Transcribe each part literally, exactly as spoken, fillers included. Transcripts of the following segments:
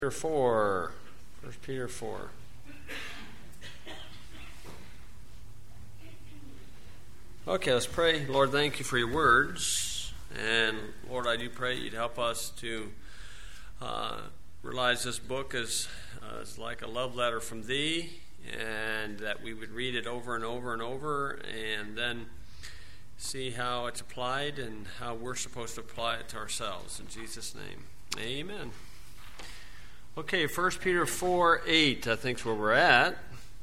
Peter four. First Peter four. Okay, let's pray. Lord, thank you for your words. And Lord, I do pray you'd help us to uh, realize this book is, uh, is like a love letter from thee, and that we would read it over and over and over, and then see how it's applied and how we're supposed to apply it to ourselves. In Jesus' name, amen. Okay, First Peter four eight, I think is where we're at.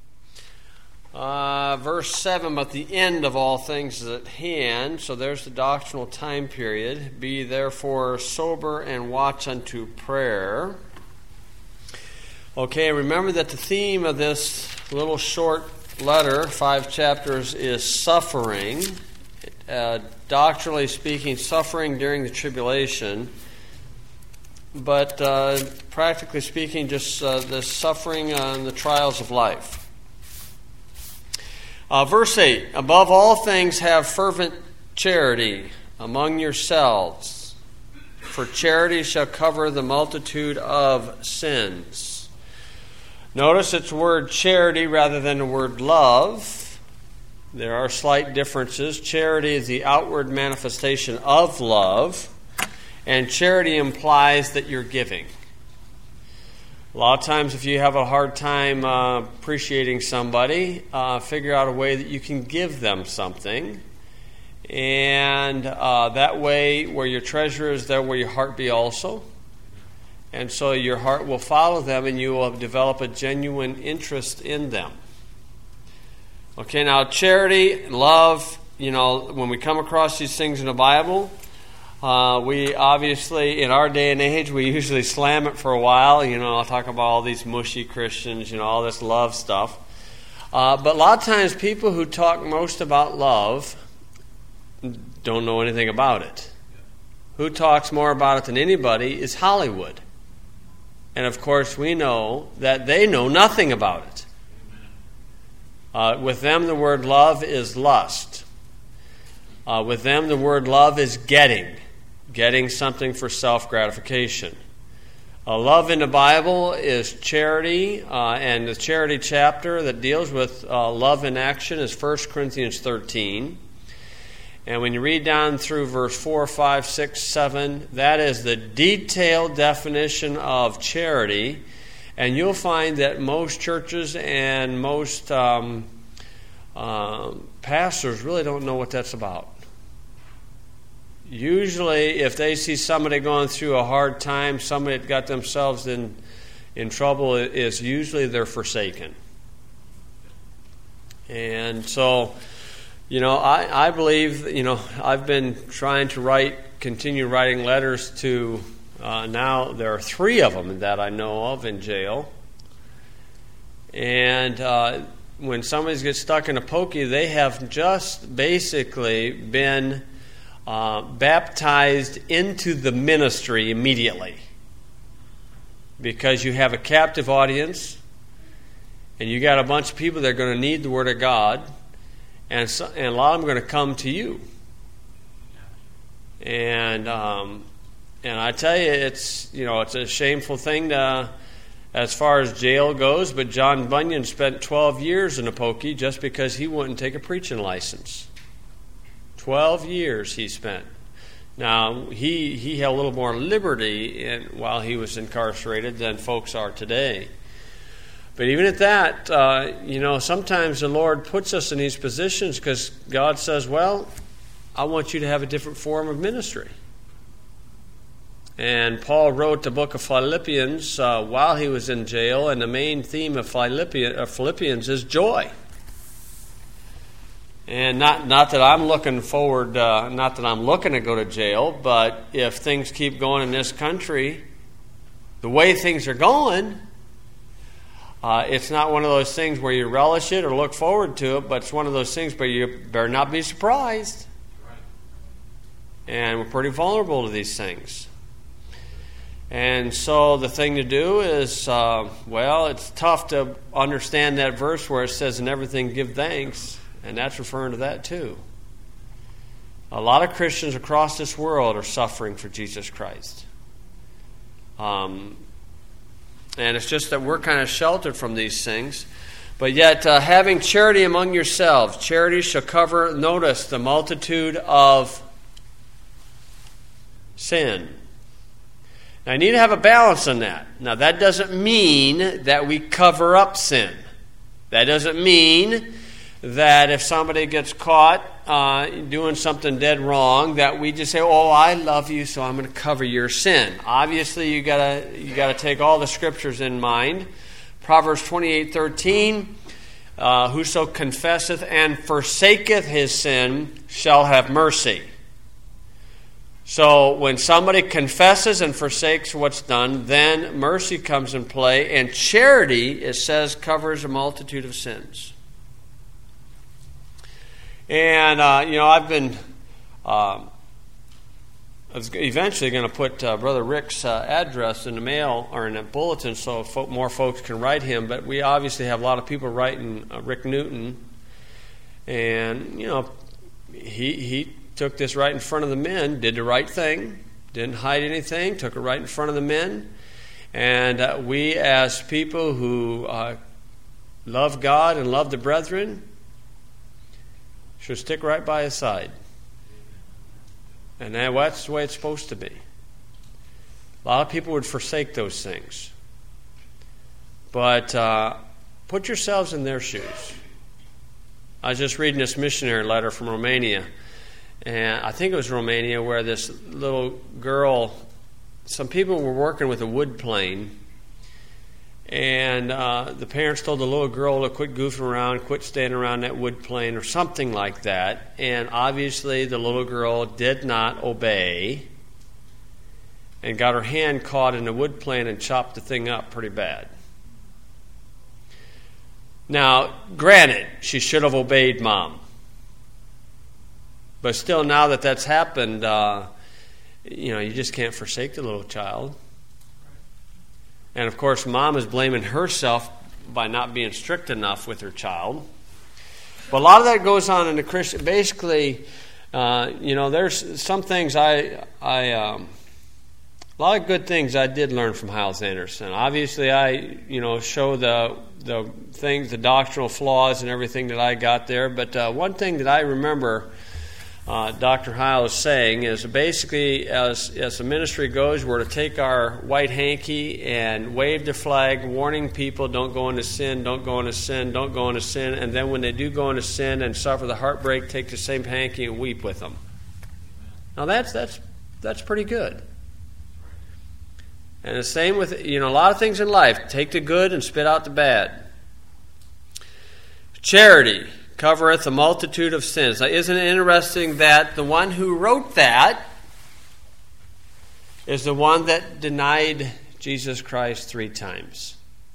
Uh, verse seven, but the end of all things is at hand. So there's the doctrinal time period. Be therefore sober and watch unto prayer. Okay, remember that the theme of this little short letter, five chapters, is suffering. Uh, doctrinally speaking, suffering during the tribulation. But uh, practically speaking, just uh, the suffering and the trials of life. Uh, verse eight, above all things have fervent charity among yourselves, for charity shall cover the multitude of sins. Notice it's the word charity rather than the word love. There are slight differences. Charity is the outward manifestation of love, and charity implies that you're giving. A lot of times if you have a hard time uh, appreciating somebody, uh, figure out a way that you can give them something. And uh, that way, where your treasure is, there will your heart be also. And so your heart will follow them, and you will develop a genuine interest in them. Okay, now charity, love, you know, when we come across these things in the Bible, Uh, we obviously, in our day and age, we usually slam it for a while. You know, I'll talk about all these mushy Christians, you know, all this love stuff. Uh, but a lot of times people who talk most about love don't know anything about it. Who talks more about it than anybody is Hollywood. And of course we know that they know nothing about it. Uh, with them the word love is lust. Uh, with them the word love is getting. Getting something for self-gratification. Uh, love in the Bible is charity, uh, and the charity chapter that deals with uh, love in action is First Corinthians thirteen. And when you read down through verse four, five, six, seven, that is the detailed definition of charity. And you'll find that most churches and most um, uh, pastors really don't know what that's about. Usually, if they see somebody going through a hard time, somebody that got themselves in in trouble, is usually they're forsaken. And so, you know, I, I believe, you know, I've been trying to write, continue writing letters to, uh, now there are three of them that I know of in jail. And uh, when somebody gets stuck in a pokey, they have just basically been Uh, baptized into the ministry immediately, because you have a captive audience and you got a bunch of people that are going to need the Word of God, and, so, and a lot of them are going to come to you. And um, and I tell you, it's you know it's a shameful thing to, as far as jail goes, but John Bunyan spent twelve years in a pokey just because he wouldn't take a preaching license. Twelve years he spent. Now, he, he had a little more liberty in, while he was incarcerated than folks are today. But even at that, uh, you know, sometimes the Lord puts us in these positions because God says, well, I want you to have a different form of ministry. And Paul wrote the book of Philippians uh, while he was in jail, and the main theme of Philippians, uh, Philippians is joy. And not not that I'm looking forward, uh, not that I'm looking to go to jail, but if things keep going in this country, the way things are going, uh, it's not one of those things where you relish it or look forward to it, but it's one of those things where you better not be surprised. And we're pretty vulnerable to these things. And so the thing to do is, uh, well, it's tough to understand that verse where it says, in everything give thanks. And that's referring to that too. A lot of Christians across this world are suffering for Jesus Christ. Um, And it's just that we're kind of sheltered from these things. But yet, uh, having charity among yourselves, charity shall cover, notice, the multitude of sin. Now, I need to have a balance on that. Now, that doesn't mean that we cover up sin. That doesn't mean that if somebody gets caught uh, doing something dead wrong, that we just say, "Oh, I love you, so I'm going to cover your sin." Obviously, you gotta you gotta take all the scriptures in mind. Proverbs twenty-eight thirteen, uh, whoso confesseth and forsaketh his sin shall have mercy. So when somebody confesses and forsakes what's done, then mercy comes in play, and charity, it says, covers a multitude of sins. And, uh, you know, I've been uh, I was eventually going to put uh, Brother Rick's uh, address in the mail or in a bulletin so fo- more folks can write him. But we obviously have a lot of people writing uh, Rick Newton. And, you know, he he took this right in front of the men, did the right thing, didn't hide anything, took it right in front of the men. And uh, we as people who uh, love God and love the brethren should stick right by his side. And that's the way it's supposed to be. A lot of people would forsake those things. But uh, put yourselves in their shoes. I was just reading this missionary letter from Romania. And I think it was Romania where this little girl, some people were working with a wood plane. And uh, the parents told the little girl to quit goofing around, quit standing around that wood plane or something like that. And obviously the little girl did not obey and got her hand caught in the wood plane and chopped the thing up pretty bad. Now, granted, she should have obeyed Mom. But still, now that that's happened, uh, you know, you just can't forsake the little child. And, of course, Mom is blaming herself by not being strict enough with her child. But a lot of that goes on in the Christian. Basically, uh, you know, there's some things I, I um, a lot of good things I did learn from Hyles Anderson. Obviously, I, you know, show the the things, the doctrinal flaws and everything that I got there. But uh, one thing that I remember Uh, Doctor Hyles saying is basically, as as the ministry goes, we're to take our white hanky and wave the flag, warning people, don't go into sin, don't go into sin, don't go into sin. And then when they do go into sin and suffer the heartbreak, take the same hanky and weep with them. Now that's that's that's pretty good. And the same with, you know, a lot of things in life. Take the good and spit out the bad. Charity covereth a multitude of sins. Now, isn't it interesting that the one who wrote that is the one that denied Jesus Christ three times?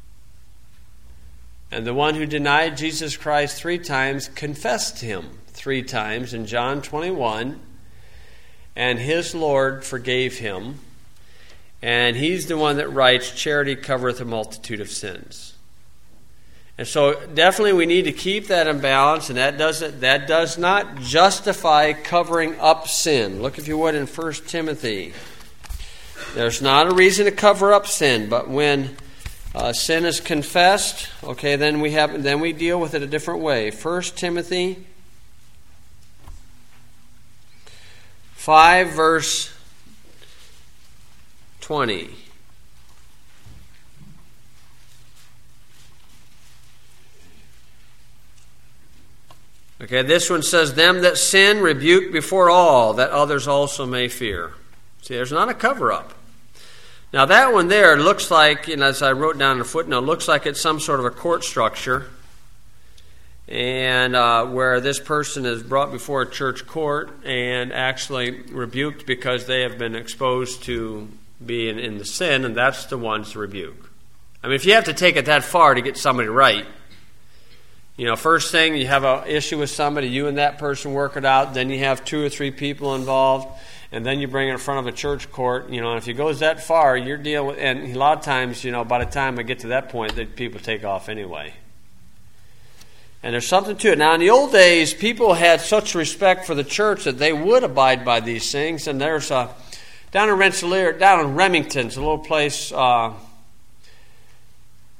And the one who denied Jesus Christ three times confessed him three times in John twenty-one, and his Lord forgave him. And he's the one that writes, charity covereth a multitude of sins. And so definitely we need to keep that in balance, and that doesn't that does not justify covering up sin. Look, if you would, in First Timothy. There's not a reason to cover up sin, but when uh, sin is confessed, okay, then we have then we deal with it a different way. First Timothy five, verse twenty. Okay, this one says, them that sin rebuke before all, that others also may fear. See, there's not a cover-up. Now, that one there looks like, and as I wrote down in the footnote, looks like it's some sort of a court structure, and uh, where this person is brought before a church court and actually rebuked because they have been exposed to being in the sin, and that's the ones to rebuke. I mean, if you have to take it that far to get somebody right, you know, first thing, you have an issue with somebody, you and that person work it out, then you have two or three people involved, and then you bring it in front of a church court, you know, and if it goes that far, you're dealing with, and a lot of times, you know, by the time I get to that point, that people take off anyway. And there's something to it. Now, in the old days, people had such respect for the church that they would abide by these things, and there's a, down in Rensselaer, down in Remington, it's a little place, uh,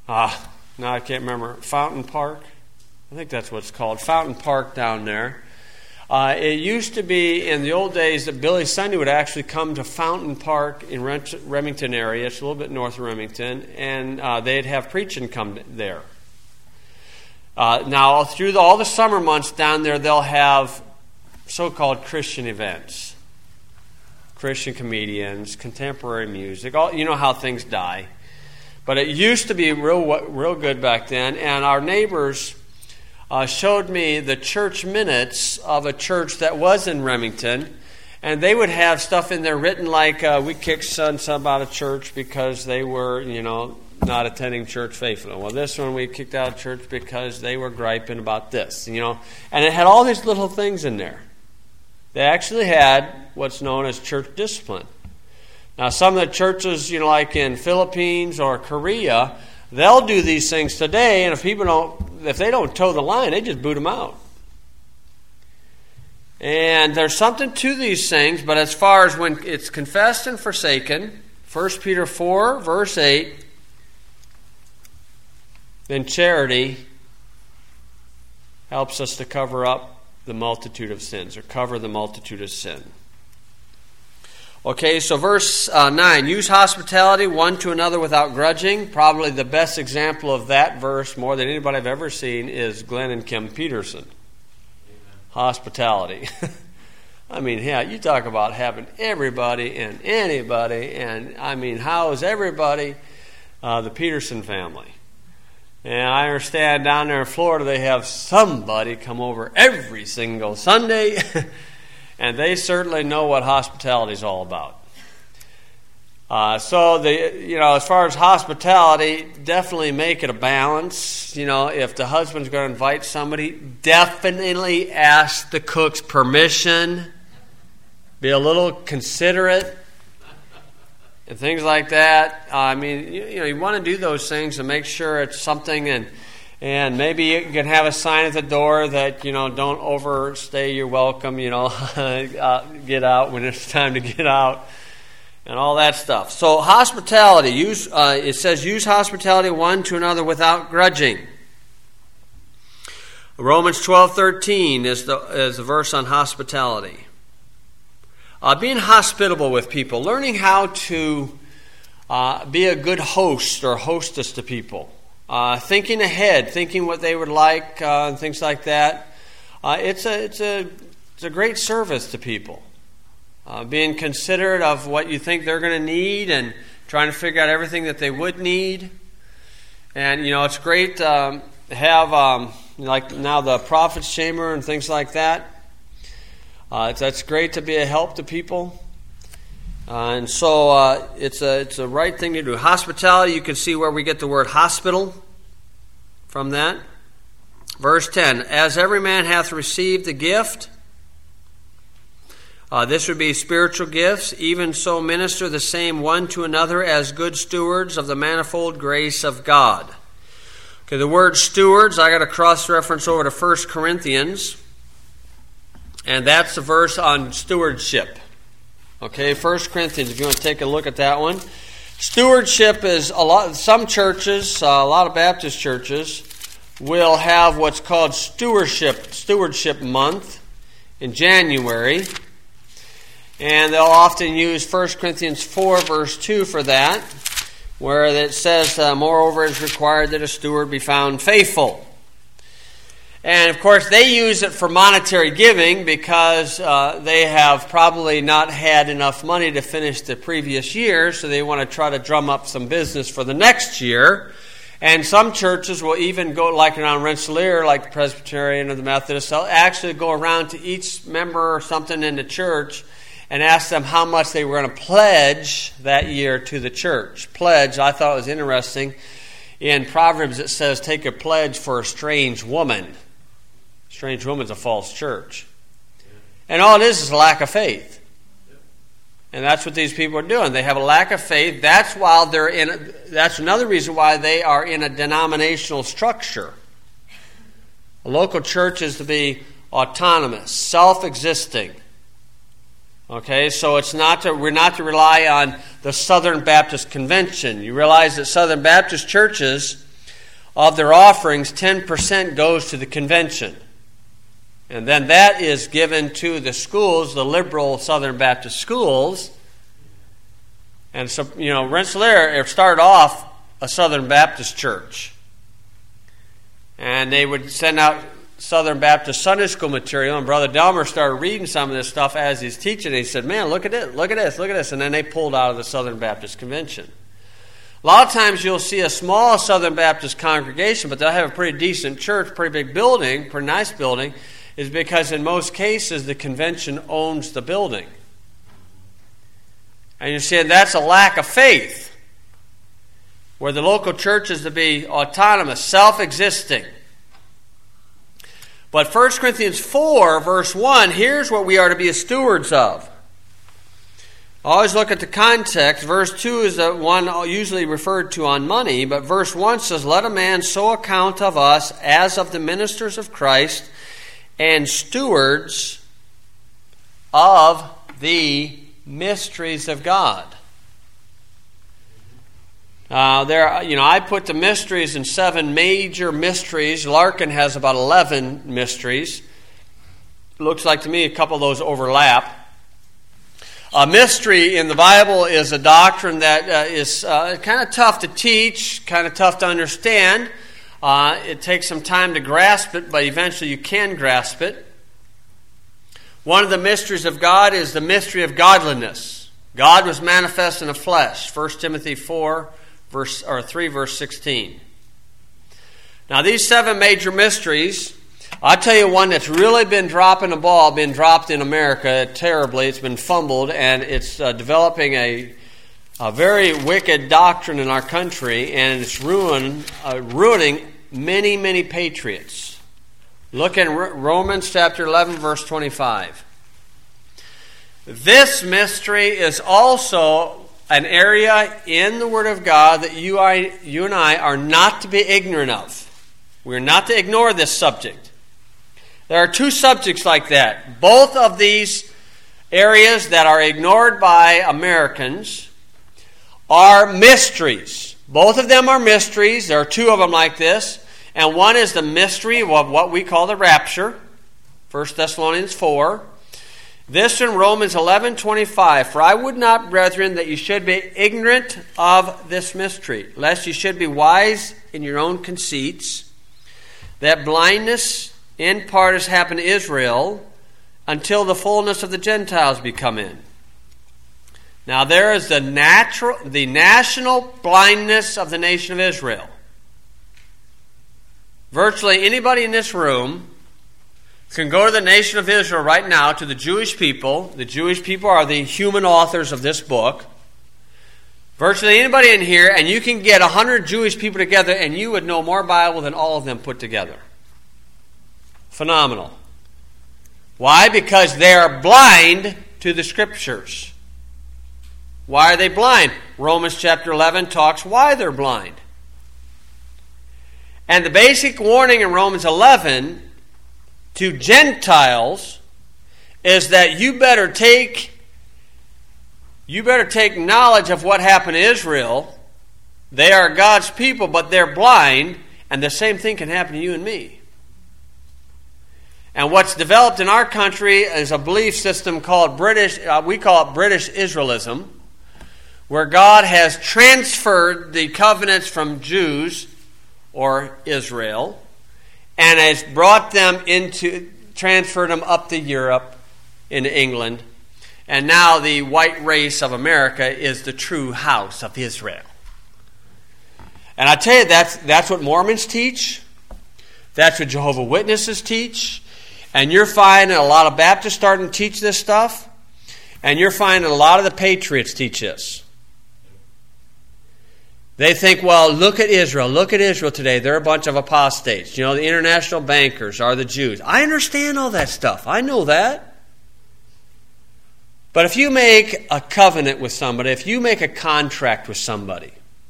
Uh, now I can't remember. Fountain Park? I think that's what it's called. Fountain Park down there. Uh, it used to be, in the old days, that Billy Sunday would actually come to Fountain Park in Remington area. It's a little bit north of Remington. And uh, they'd have preaching come there. Uh, now, through the, all the summer months down there, they'll have so-called Christian events. Christian comedians, contemporary music. All, you know how things die. But it used to be real, real good back then. And our neighbors Uh, showed me the church minutes of a church that was in Remington, and they would have stuff in there written like, uh, we kicked son some out of church because they were, you know, not attending church faithfully. Well, this one we kicked out of church because they were griping about this, you know. And it had all these little things in there. They actually had what's known as church discipline. Now, some of the churches, you know, like in Philippines or Korea, they'll do these things today, and if people don't, if they don't toe the line, they just boot them out. And there's something to these things, but as far as when it's confessed and forsaken, First Peter four, verse eight, then charity helps us to cover up the multitude of sins, or cover the multitude of sin. Okay, so verse uh, nine, use hospitality one to another without grudging. Probably the best example of that verse, more than anybody I've ever seen, is Glenn and Kim Peterson. Amen. Hospitality. I mean, yeah, you talk about having everybody and anybody, and I mean, how's everybody? Uh, the Peterson family. And I understand down there in Florida they have somebody come over every single Sunday. And they certainly know what hospitality is all about. Uh, so, the you know, as far as hospitality, definitely make it a balance. You know, if the husband's going to invite somebody, definitely ask the cook's permission. Be a little considerate and things like that. Uh, I mean, you, you know, you want to do those things and make sure it's something and. And maybe you can have a sign at the door that, you know, don't overstay your welcome, you know, uh, get out when it's time to get out, and all that stuff. So hospitality, use uh, it says use hospitality one to another without grudging. Romans twelve thirteen is the, is the verse on hospitality. Uh, being hospitable with people, learning how to uh, be a good host or hostess to people. Uh, thinking ahead, thinking what they would like, uh, and things like that. Uh, it's a it's a it's a great service to people. Uh, being considerate of what you think they're going to need, and trying to figure out everything that they would need. And you know, it's great um, to have um, like now the prophet's chamber and things like that. Uh, it's, that's great to be a help to people. Uh, and so uh, it's a it's a right thing to do. Hospitality, you can see where we get the word hospital from that. Verse ten, as every man hath received a gift, uh, this would be spiritual gifts, even so minister the same one to another as good stewards of the manifold grace of God. Okay, the word stewards, I got a cross-reference over to First Corinthians, and that's the verse on stewardship. Okay, First Corinthians, if you want to take a look at that one. Stewardship is a lot. Some churches, uh, a lot of Baptist churches, will have what's called stewardship stewardship month in January, and they'll often use First Corinthians four, verse two for that, where it says, uh, moreover, it is required that a steward be found faithful. And, of course, they use it for monetary giving because uh, they have probably not had enough money to finish the previous year, so they want to try to drum up some business for the next year. And some churches will even go, like around Rensselaer, like the Presbyterian or the Methodist, they'll actually go around to each member or something in the church and ask them how much they were going to pledge that year to the church. Pledge, I thought it was interesting. In Proverbs it says, take a pledge for a strange woman. Strange woman's a false church. And all it is is a lack of faith. And that's what these people are doing. They have a lack of faith. That's why they're in a, that's another reason why they are in a denominational structure. A local church is to be autonomous, self-existing. Okay, so it's not to, we're not to rely on the Southern Baptist Convention. You realize that Southern Baptist churches of their offerings, ten percent goes to the convention. And then that is given to the schools, the liberal Southern Baptist schools. And so, you know, Rensselaer started off a Southern Baptist church. And they would send out Southern Baptist Sunday school material, and Brother Delmer started reading some of this stuff as he's teaching. And he said, man, look at it, look at this, look at this. And then they pulled out of the Southern Baptist Convention. A lot of times you'll see a small Southern Baptist congregation, but they'll have a pretty decent church, pretty big building, pretty nice building, is because in most cases the convention owns the building. And you're saying that's a lack of faith, where the local church is to be autonomous, self-existing. But First Corinthians four, verse one, here's what we are to be stewards of. Always look at the context. Verse two is the one usually referred to on money, but verse one says, let a man so account of us as of the ministers of Christ and stewards of the mysteries of God. Uh, there, you know, I put the mysteries in seven major mysteries. Larkin has about eleven mysteries. Looks like to me a couple of those overlap. A mystery in the Bible is a doctrine that uh, is uh, kind of tough to teach, kind of tough to understand. Uh, it takes some time to grasp it, but eventually you can grasp it. One of the mysteries of God is the mystery of godliness. God was manifest in the flesh. First Timothy four, verse or three, verse sixteen. Now these seven major mysteries, I'll tell you one that's really been dropping the ball, been dropped in America terribly. It's been fumbled, and it's uh, developing a, a very wicked doctrine in our country, and it's ruin, uh, ruining many, many patriots. Look in Romans chapter eleven, verse twenty-five. This mystery is also an area in the Word of God that you, I, you and I are not to be ignorant of. We're not to ignore this subject. There are two subjects like that. Both of these areas that are ignored by Americans are mysteries. Both of them are mysteries. There are two of them like this. And one is the mystery of what we call the rapture. First Thessalonians four. This in Romans eleven twenty-five. For I would not, brethren, that you should be ignorant of this mystery, lest you should be wise in your own conceits, that blindness in part has happened to Israel until the fullness of the Gentiles be come in. Now there is the natural, the national blindness of the nation of Israel. Virtually anybody in this room can go to the nation of Israel right now, to the Jewish people. The Jewish people are the human authors of this book. Virtually anybody in here, and you can get a hundred Jewish people together, and you would know more Bible than all of them put together. Phenomenal. Why? Because they are blind to the Scriptures. Why are they blind? Romans chapter eleven talks why they're blind. And the basic warning in Romans eleven to Gentiles is that you better take you better take knowledge of what happened to Israel. They are God's people, but they're blind, and the same thing can happen to you and me. And what's developed in our country is a belief system called British, uh, we call it British Israelism, where God has transferred the covenants from Jews or Israel and has brought them into, transferred them up to Europe, into England. And now the white race of America is the true house of Israel. And I tell you, that's, that's what Mormons teach. That's what Jehovah's Witnesses teach. And you're finding a lot of Baptists starting to teach this stuff. And you're finding a lot of the patriots teach this. They think, well, look at Israel. Look at Israel today. They're a bunch of apostates. You know, the international bankers are the Jews. I understand all that stuff. I know that. But if you make a covenant with somebody, if you make a contract with somebody,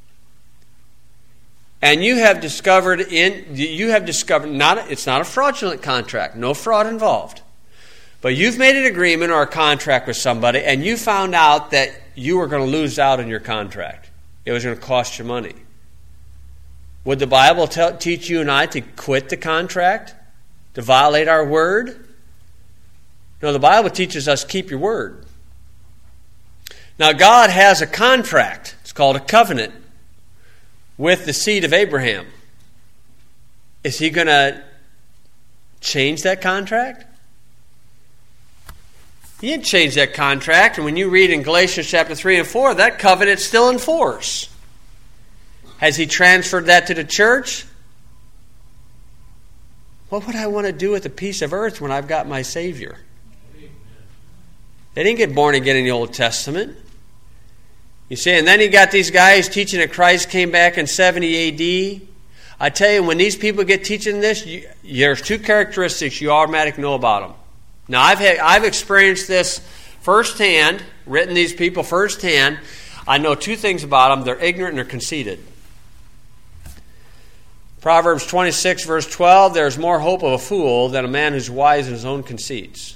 and you have discovered in you have discovered not it's not a fraudulent contract, no fraud involved. But you've made an agreement or a contract with somebody, and you found out that you were going to lose out on your contract. It was going to cost you money. Would the Bible tell, teach you and I to quit the contract? To violate our word? No, the Bible teaches us keep your word. Now, God has a contract. It's called a covenant with the seed of Abraham. Is he going to change that contract? He didn't change that contract. And when you read in Galatians chapter three and four, that covenant's still in force. Has he transferred that to the church? What would I want to do with a piece of earth when I've got my Savior? They didn't get born again in the Old Testament. You see, and then you got these guys teaching that Christ came back in seventy A D. I tell you, when these people get teaching this, you, there's two characteristics you automatically know about them. Now, I've had, I've experienced this firsthand, written these people firsthand. I know two things about them. They're ignorant and they're conceited. Proverbs twenty-six, verse twelve, there's more hope of a fool than a man who's wise in his own conceits.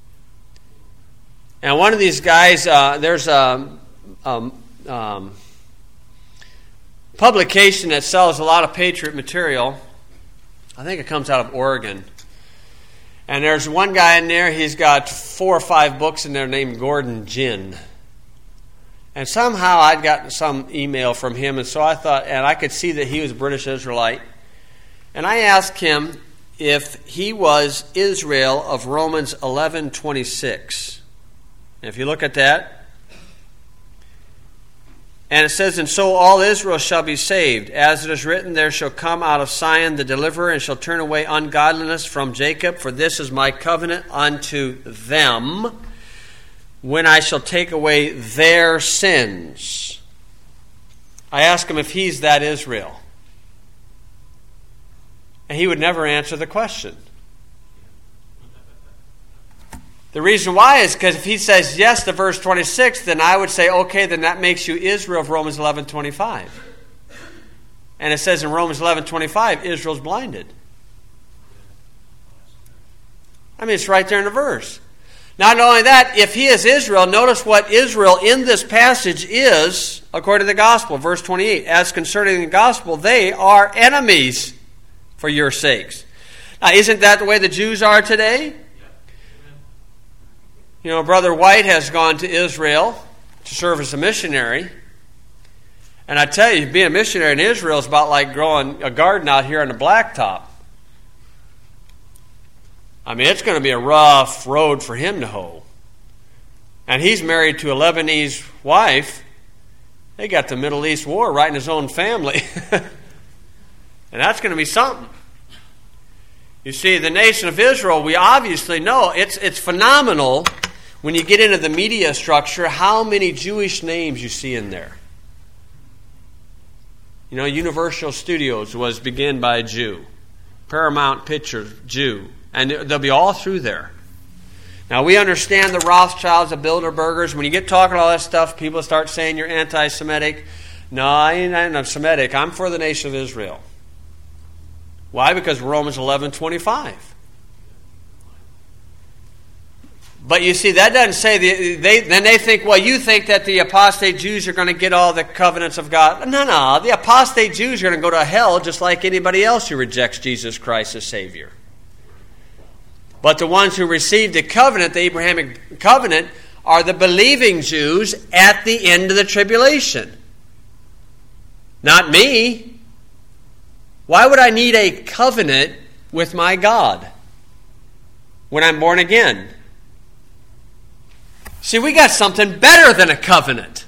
And one of these guys, uh, there's a, a um, publication that sells a lot of Patriot material. I think it comes out of Oregon. And there's one guy in there, he's got four or five books in there named Gordon Ginn. And somehow I'd gotten some email from him, and so I thought, and I could see that he was a British Israelite. And I asked him if he was Israel of Romans eleven twenty-six. And if you look at that, and it says, and so all Israel shall be saved. As it is written, there shall come out of Zion the deliverer, and shall turn away ungodliness from Jacob. For this is my covenant unto them, when I shall take away their sins. I asked him if he's that Israel. And he would never answer the question. The reason why is because if he says yes to verse twenty-six, then I would say, okay, then that makes you Israel of Romans eleven twenty-five. And it says in Romans eleven twenty-five, Israel's blinded. I mean, it's right there in the verse. Not only that, if he is Israel, notice what Israel in this passage is, according to the gospel, verse twenty-eight. As concerning the gospel, they are enemies for your sakes. Now, isn't that the way the Jews are today? You know, Brother White has gone to Israel to serve as a missionary. And I tell you, being a missionary in Israel is about like growing a garden out here on the blacktop. I mean, it's going to be a rough road for him to hoe. And he's married to a Lebanese wife. They got the Middle East war right in his own family. And that's going to be something. You see, the nation of Israel, we obviously know, it's it's phenomenal when you get into the media structure how many Jewish names you see in there. You know, Universal Studios was begun by a Jew. Paramount Pictures, Jew. And they'll be all through there. Now, we understand the Rothschilds, the Bilderbergers. When you get talking all that stuff, people start saying you're anti-Semitic. No, I ain't anti-Semitic. I'm for the nation of Israel. Why? Because Romans eleven twenty-five. But you see, that doesn't say, the, they. then they think, well, you think that the apostate Jews are going to get all the covenants of God. No, no, the apostate Jews are going to go to hell just like anybody else who rejects Jesus Christ as Savior. But the ones who received the covenant, the Abrahamic covenant, are the believing Jews at the end of the tribulation. Not me. Why would I need a covenant with my God when I'm born again? See, we got something better than a covenant.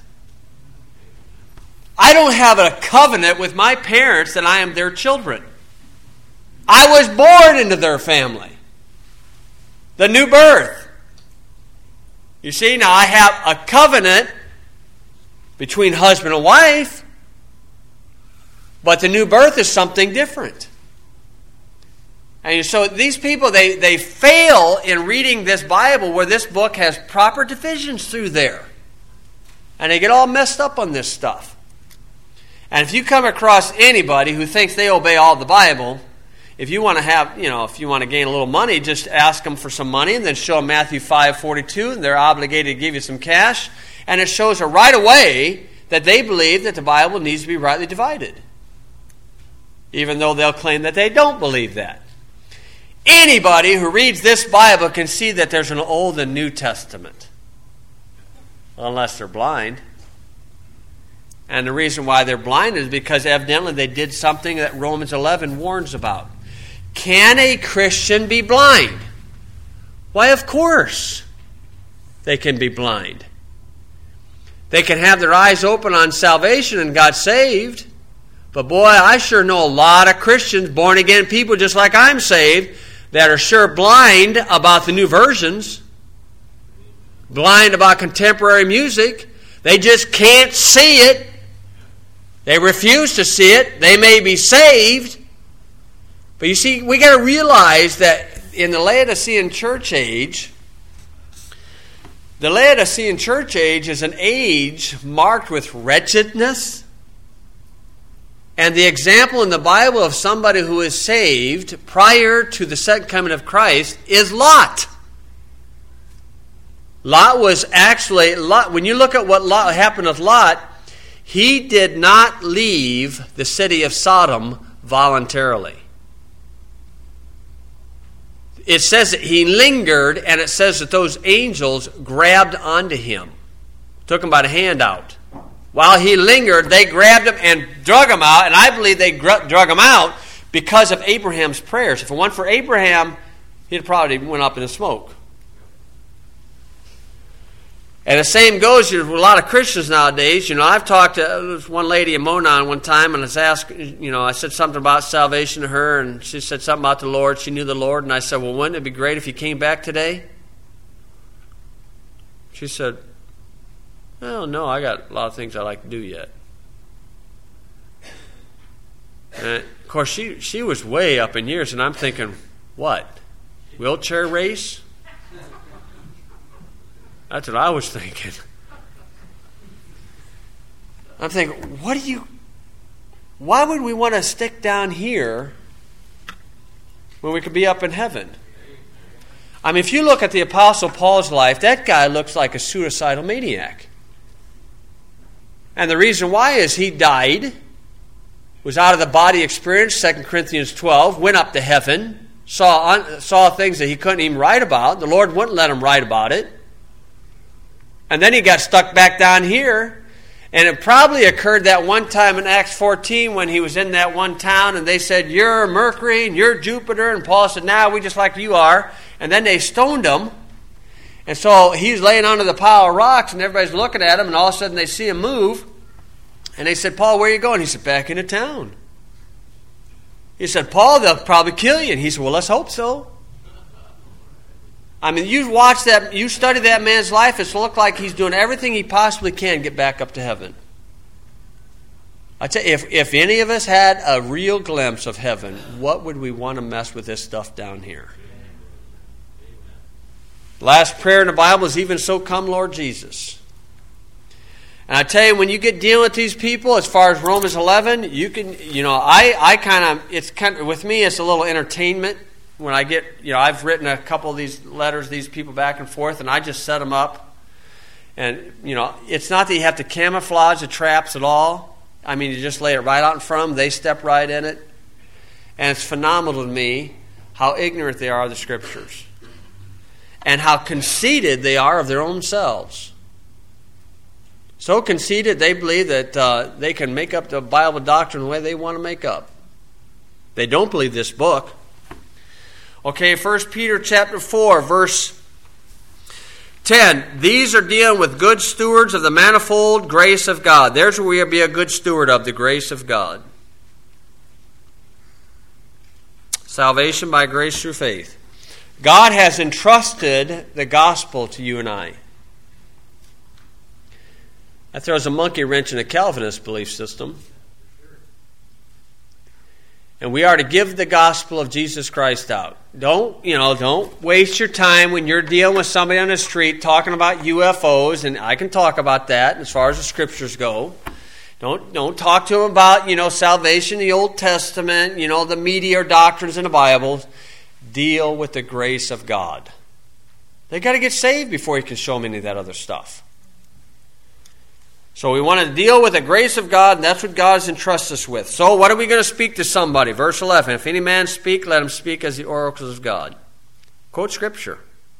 I don't have a covenant with my parents that I am their children. I was born into their family. The new birth. You see, now I have a covenant between husband and wife, but the new birth is something different. And so these people, they, they fail in reading this Bible where this book has proper divisions through there. And they get all messed up on this stuff. And if you come across anybody who thinks they obey all the Bible, if you want to have, you know, if you want to gain a little money, just ask them for some money and then show them Matthew five forty-two, and they're obligated to give you some cash. And it shows her right away that they believe that the Bible needs to be rightly divided. even though they'll claim that they don't believe that. Anybody who reads this Bible can see that there's an Old and New Testament, unless they're blind. And the reason why they're blind is because evidently they did something that Romans eleven warns about. Can a Christian be blind? Why, of course they can be blind. They can have their eyes open on salvation and got saved. But boy, I sure know a lot of Christians, born again people just like I'm saved, that are sure blind about the new versions, blind about contemporary music. They just can't see it. They refuse to see it. They may be saved. But you see, we got to realize that in the Laodicean church age, the Laodicean church age is an age marked with wretchedness. And the example in the Bible of somebody who is saved prior to the second coming of Christ is Lot. Lot was actually, Lot, when you look at what Lot, happened with Lot, he did not leave the city of Sodom voluntarily. It says that he lingered, and it says that those angels grabbed onto him, took him by the hand out. While he lingered, they grabbed him and drug him out, and I believe they gr- drug him out because of Abraham's prayers. If it weren't for Abraham, he'd probably went up in the smoke. And the same goes with a lot of Christians nowadays. You know, I've talked to one lady in Monon one time, and I was asked, you know, I said something about salvation to her, and she said something about the Lord. She knew the Lord, and I said, well, wouldn't it be great if you came back today? She said, well, no, I got a lot of things I like to do yet. And of course, she, she was way up in years, and I'm thinking, what? Wheelchair race? That's what I was thinking. I'm thinking, what do you, why would we want to stick down here when we could be up in heaven? I mean, if you look at the Apostle Paul's life, that guy looks like a suicidal maniac. And the reason why is he died, was out of the body experience, Second Corinthians twelve, went up to heaven, saw, saw things that he couldn't even write about. The Lord wouldn't let him write about it. And then he got stuck back down here. And it probably occurred that one time in Acts fourteen when he was in that one town and they said, you're Mercury and you're Jupiter. And Paul said, nah, we just like you are. And then they stoned him. And so he's laying under the pile of rocks and everybody's looking at him. And all of a sudden they see him move. And they said, Paul, where are you going? He said, back into town. He said, Paul, they'll probably kill you. And he said, well, let's hope so. I mean, you watch that, you study that man's life, it's looked like he's doing everything he possibly can to get back up to heaven. I tell you, if, if any of us had a real glimpse of heaven, what would we want to mess with this stuff down here? Last prayer in the Bible is even so come, Lord Jesus. And I tell you, when you get dealing with these people, as far as Romans eleven, you can, you know, I, I kind of, it's kind of, with me, it's a little entertainment. When I get, you know, I've written a couple of these letters, these people back and forth, and I just set them up. And, you know, it's not that you have to camouflage the traps at all. I mean, you just lay it right out in front of them. They step right in it. And it's phenomenal to me how ignorant they are of the Scriptures. And how conceited they are of their own selves. So conceited, they believe that uh, they can make up the Bible doctrine the way they want to make up. They don't believe this book. Okay, First Peter chapter four, verse ten. These are dealing with good stewards of the manifold grace of God. There's where we'll be a good steward of the grace of God. Salvation by grace through faith. God has entrusted the gospel to you and I. That throws a monkey wrench in a Calvinist belief system. And we are to give the gospel of Jesus Christ out. Don't, you know, don't waste your time when you're dealing with somebody on the street talking about U F Os, and I can talk about that as far as the Scriptures go. Don't, don't talk to them about, you know, salvation, the Old Testament, you know, the meteor doctrines in the Bible. Deal with the grace of God. They got to get saved before you can show them any of that other stuff. So we want to deal with the grace of God, and that's what God has entrusted us with. So what are we going to speak to somebody? Verse eleven, if any man speak, let him speak as the oracles of God. Quote Scripture.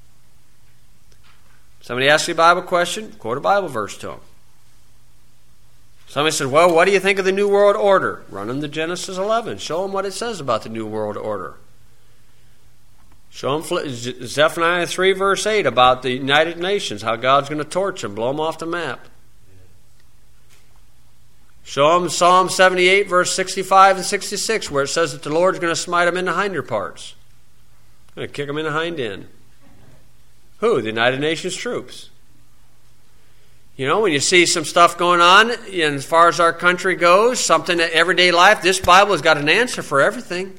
Somebody asks you a Bible question, quote a Bible verse to them. Somebody says, well, what do you think of the New World Order? Run them to Genesis eleven. Show them what it says about the New World Order. Show them Zephaniah three, verse eight, about the United Nations, how God's going to torch them, blow them off the map. Show them Psalm seventy-eight, verse sixty-five and sixty-six, where it says that the Lord's going to smite them in the hinder parts. Going to kick them in the hind end. Who? The United Nations troops. You know, when you see some stuff going on, and as far as our country goes, something in everyday life, this Bible has got an answer for everything.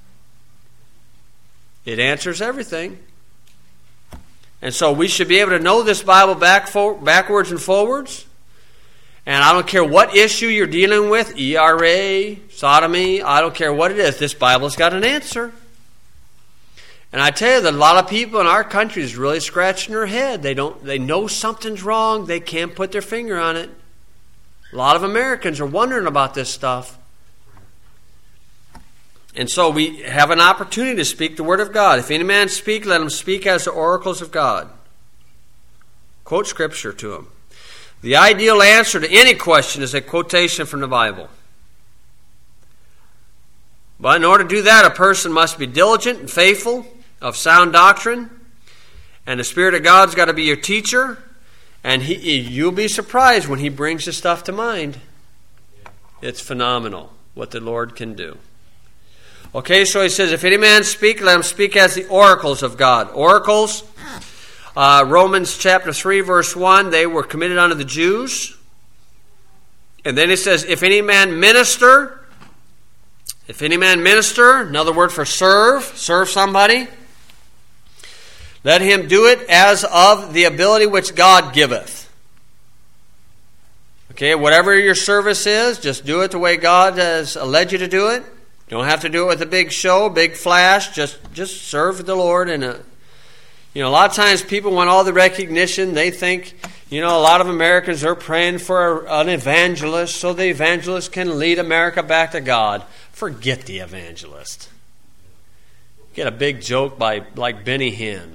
It answers everything. And so we should be able to know this Bible back for, backwards and forwards. And I don't care what issue you're dealing with, E R A, sodomy, I don't care what it is, this Bible's got an answer. And I tell you that a lot of people in our country is really scratching their head. They don't. They know something's wrong. They can't put their finger on it. A lot of Americans are wondering about this stuff. And so we have an opportunity to speak the Word of God. If any man speak, let him speak as the oracles of God. Quote Scripture to him. The ideal answer to any question is a quotation from the Bible. But in order to do that, a person must be diligent and faithful, of sound doctrine, and the Spirit of God's got to be your teacher, and he, you'll be surprised when He brings this stuff to mind. It's phenomenal what the Lord can do. Okay, so he says, if any man speak, let him speak as the oracles of God. Oracles, uh, Romans chapter three, verse one, they were committed unto the Jews. And then it says, if any man minister, if any man minister, another word for serve, serve somebody, let him do it as of the ability which God giveth. Okay, whatever your service is, just do it the way God has led you to do it. You don't have to do it with a big show, big flash. Just just serve the Lord. And a, you know, a lot of times people want all the recognition. They think, you know, a lot of Americans are praying for an evangelist so the evangelist can lead America back to God. Forget the evangelist. Get a big joke by like Benny Hinn.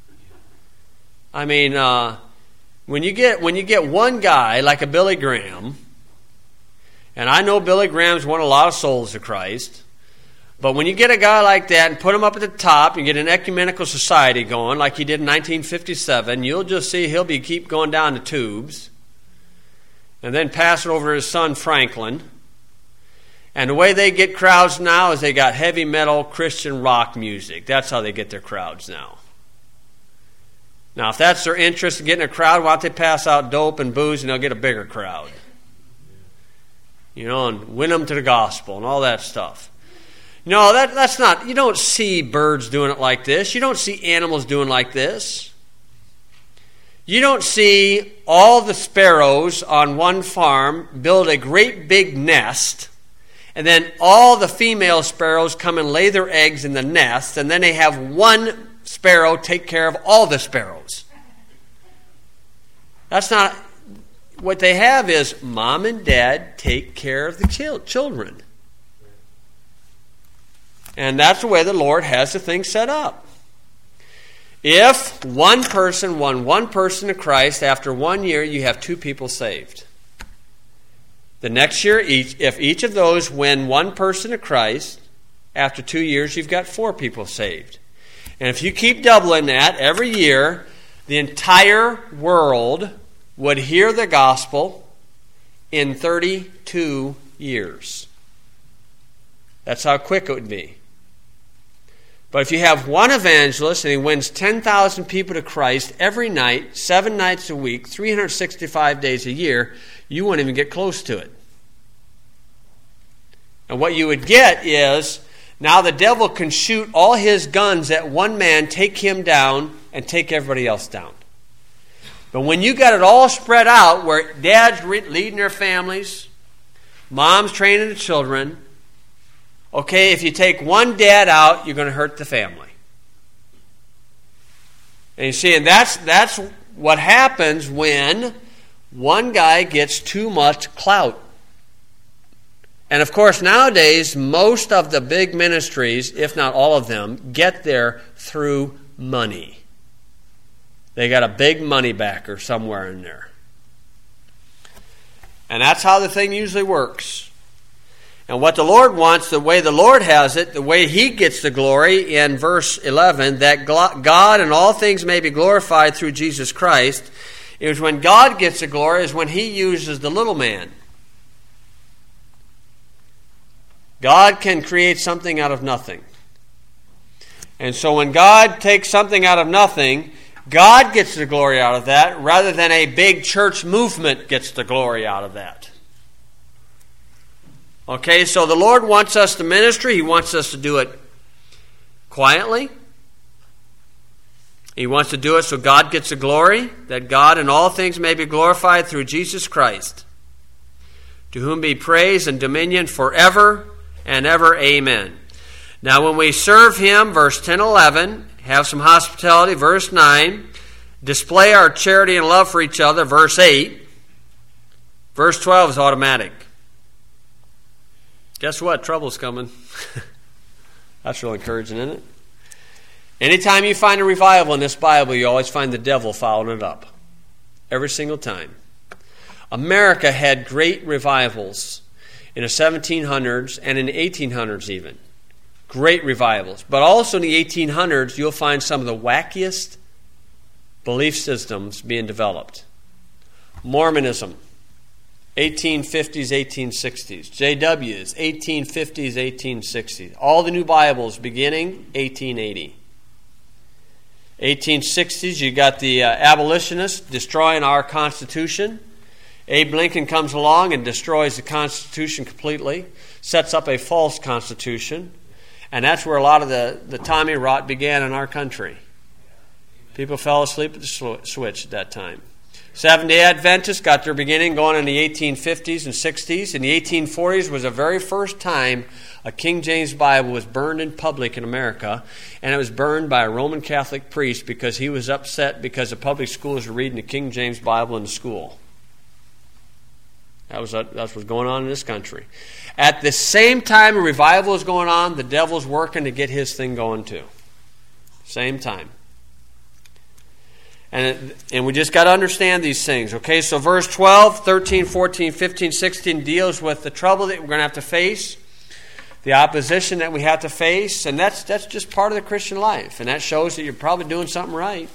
I mean, uh, when you get when you get one guy like a Billy Graham, and I know Billy Graham's won a lot of souls to Christ, but when you get a guy like that and put him up at the top and get an ecumenical society going like he did in nineteen fifty-seven, you'll just see he'll be keep going down the tubes and then pass it over to his son Franklin. And the way they get crowds now is they got heavy metal Christian rock music. That's how they get their crowds now. Now, if that's their interest in getting a crowd, why don't they pass out dope and booze and they'll get a bigger crowd? You know, and win them to the gospel and all that stuff. No, that, that's not, you don't see birds doing it like this. You don't see animals doing like this. You don't see all the sparrows on one farm build a great big nest, and then all the female sparrows come and lay their eggs in the nest, and then they have one sparrow take care of all the sparrows. That's not, what they have is mom and dad take care of the children. And that's the way the Lord has the thing set up. If one person won one person to Christ, after one year you have two people saved. The next year, each, if each of those win one person to Christ, after two years you've got four people saved. And if you keep doubling that every year, the entire world would hear the gospel in thirty-two years. That's how quick it would be. But if you have one evangelist and he wins ten thousand people to Christ every night, seven nights a week, three hundred sixty-five days a year, you won't even get close to it. And what you would get is, now the devil can shoot all his guns at one man, take him down, and take everybody else down. But when you got it all spread out, where dad's leading their families, mom's training the children, okay, if you take one dad out, you're going to hurt the family. And you see, and that's that's what happens when One guy gets too much clout. And of course, nowadays, most of the big ministries, if not all of them, get there through money. They got a big money backer somewhere in there. And that's how the thing usually works. And what the Lord wants, the way the Lord has it, the way He gets the glory in verse eleven, that God and all things may be glorified through Jesus Christ, is when God gets the glory is when He uses the little man. God can create something out of nothing. And so when God takes something out of nothing, God gets the glory out of that rather than a big church movement gets the glory out of that. Okay, so the Lord wants us to ministry. He wants us to do it quietly. He wants to do it so God gets the glory, that God in all things may be glorified through Jesus Christ, to whom be praise and dominion forever and ever. Amen. Now when we serve Him, verse ten, eleven, have some hospitality, verse nine, display our charity and love for each other, verse eight, verse twelve is automatic. Guess what? Trouble's coming. That's real encouraging, isn't it? Anytime you find a revival in this Bible, you always find the devil following it up. Every single time. America had great revivals in the seventeen hundreds and in the eighteen hundreds even. Great revivals. But also in the eighteen hundreds, you'll find some of the wackiest belief systems being developed. Mormonism, eighteen fifties, eighteen sixties. J Ws, eighteen fifties, eighteen sixties. All the new Bibles beginning eighteen eighty. eighteen sixties, you got the uh, abolitionists destroying our Constitution. Abe Lincoln comes along and destroys the Constitution completely, sets up a false Constitution, and that's where a lot of the, the Tommy rot began in our country. People fell asleep at the switch at that time. Seventh-day Adventists got their beginning going in the eighteen fifties and sixties. In the eighteen forties was the very first time a King James Bible was burned in public in America, and it was burned by a Roman Catholic priest because he was upset because the public schools were reading the King James Bible in the school. That was that's what was going on in this country. At the same time a revival is going on, the devil's working to get his thing going too. Same time. And, and we just got to understand these things. Okay, so verse twelve, thirteen, fourteen, fifteen, sixteen deals with the trouble that we're going to have to face, the opposition that we have to face, and that's that's just part of the Christian life. And that shows that you're probably doing something right.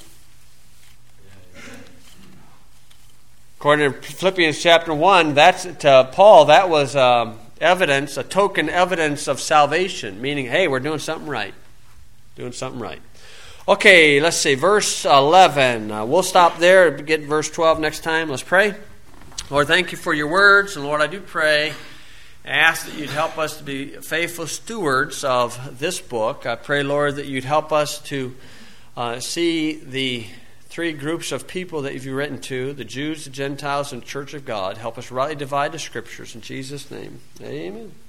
According to Philippians chapter one, that's to Paul, that was um, evidence, a token evidence of salvation, meaning, hey, we're doing something right. Doing something right. Okay, let's see, verse eleven. Uh, we'll stop there, get verse twelve next time. Let's pray. Lord, thank you for your words. And Lord, I do pray, ask that you'd help us to be faithful stewards of this book. I pray, Lord, that you'd help us to uh, see the three groups of people that you've written to, the Jews, the Gentiles, and the Church of God. Help us rightly divide the Scriptures. In Jesus' name, amen.